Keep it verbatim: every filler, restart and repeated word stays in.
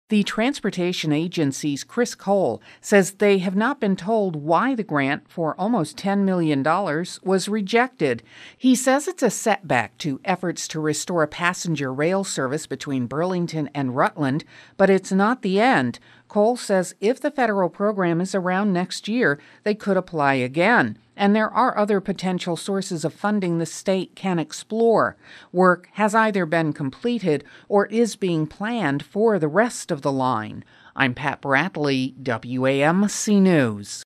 The transportation agency's Chris Cole says they have not been told why the grant for almost ten million dollars was rejected. He says it's a setback to efforts to restore a passenger rail service between Burlington and Rutland, but it's not the end. Cole says if the federal program is around next year, they could apply again. And there are other potential sources of funding the state can explore. Work has either been completed or is being planned for the rest of the line. I'm Pat Bradley, W A M C News.